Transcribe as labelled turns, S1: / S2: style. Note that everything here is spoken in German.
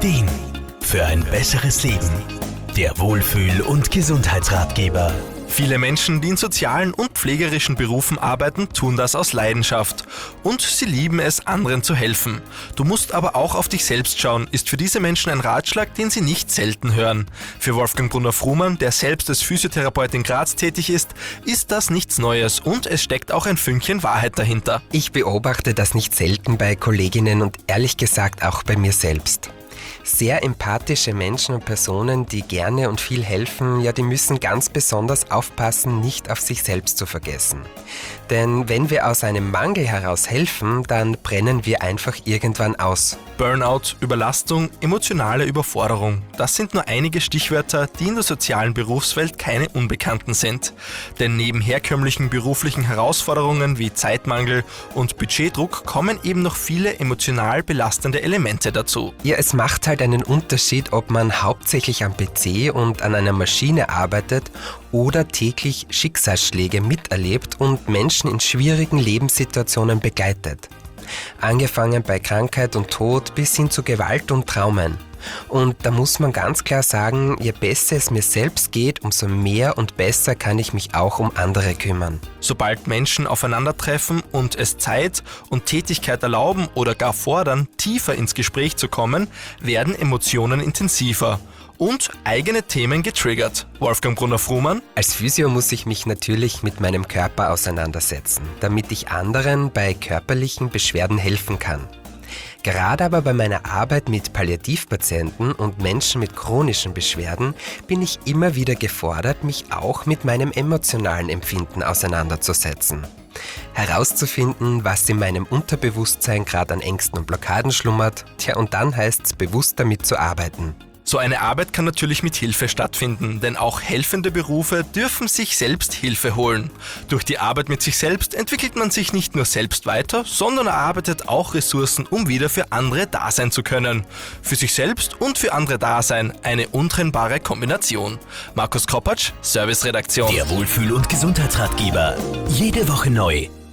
S1: Ideen für ein besseres Leben. Der Wohlfühl- und Gesundheitsratgeber.
S2: Viele Menschen, die in sozialen und pflegerischen Berufen arbeiten, tun das aus Leidenschaft. Und sie lieben es, anderen zu helfen. Du musst aber auch auf dich selbst schauen, ist für diese Menschen ein Ratschlag, den sie nicht selten hören. Für Wolfgang Brunner-Frumann, der selbst als Physiotherapeut in Graz tätig ist das nichts Neues und es steckt auch ein Fünkchen Wahrheit dahinter.
S3: Ich beobachte das nicht selten bei Kolleginnen und ehrlich gesagt auch bei mir selbst. Sehr empathische Menschen und Personen, die gerne und viel helfen, die müssen ganz besonders aufpassen, nicht auf sich selbst zu vergessen. Denn wenn wir aus einem Mangel heraus helfen, dann brennen wir einfach irgendwann aus.
S2: Burnout, Überlastung, emotionale Überforderung. Das sind nur einige Stichwörter, die in der sozialen Berufswelt keine Unbekannten sind. Denn neben herkömmlichen beruflichen Herausforderungen wie Zeitmangel und Budgetdruck kommen eben noch viele emotional belastende Elemente dazu.
S3: Ja, es macht halt einen Unterschied, ob man hauptsächlich am PC und an einer Maschine arbeitet oder täglich Schicksalsschläge miterlebt und Menschen in schwierigen Lebenssituationen begleitet. Angefangen bei Krankheit und Tod bis hin zu Gewalt und Traumen. Und da muss man ganz klar sagen, je besser es mir selbst geht, umso mehr und besser kann ich mich auch um andere kümmern.
S2: Sobald Menschen aufeinandertreffen und es Zeit und Tätigkeit erlauben oder gar fordern, tiefer ins Gespräch zu kommen, werden Emotionen intensiver und eigene Themen getriggert. Wolfgang Brunner-Frumann:
S3: Als Physio muss ich mich natürlich mit meinem Körper auseinandersetzen, damit ich anderen bei körperlichen Beschwerden helfen kann. Gerade aber bei meiner Arbeit mit Palliativpatienten und Menschen mit chronischen Beschwerden bin ich immer wieder gefordert, mich auch mit meinem emotionalen Empfinden auseinanderzusetzen. Herauszufinden, was in meinem Unterbewusstsein gerade an Ängsten und Blockaden schlummert, und dann heißt es, bewusst damit zu arbeiten.
S2: So eine Arbeit kann natürlich mit Hilfe stattfinden, denn auch helfende Berufe dürfen sich selbst Hilfe holen. Durch die Arbeit mit sich selbst entwickelt man sich nicht nur selbst weiter, sondern erarbeitet auch Ressourcen, um wieder für andere da sein zu können. Für sich selbst und für andere da sein, eine untrennbare Kombination. Markus Kropatsch, Serviceredaktion.
S1: Der Wohlfühl- und Gesundheitsratgeber. Jede Woche neu.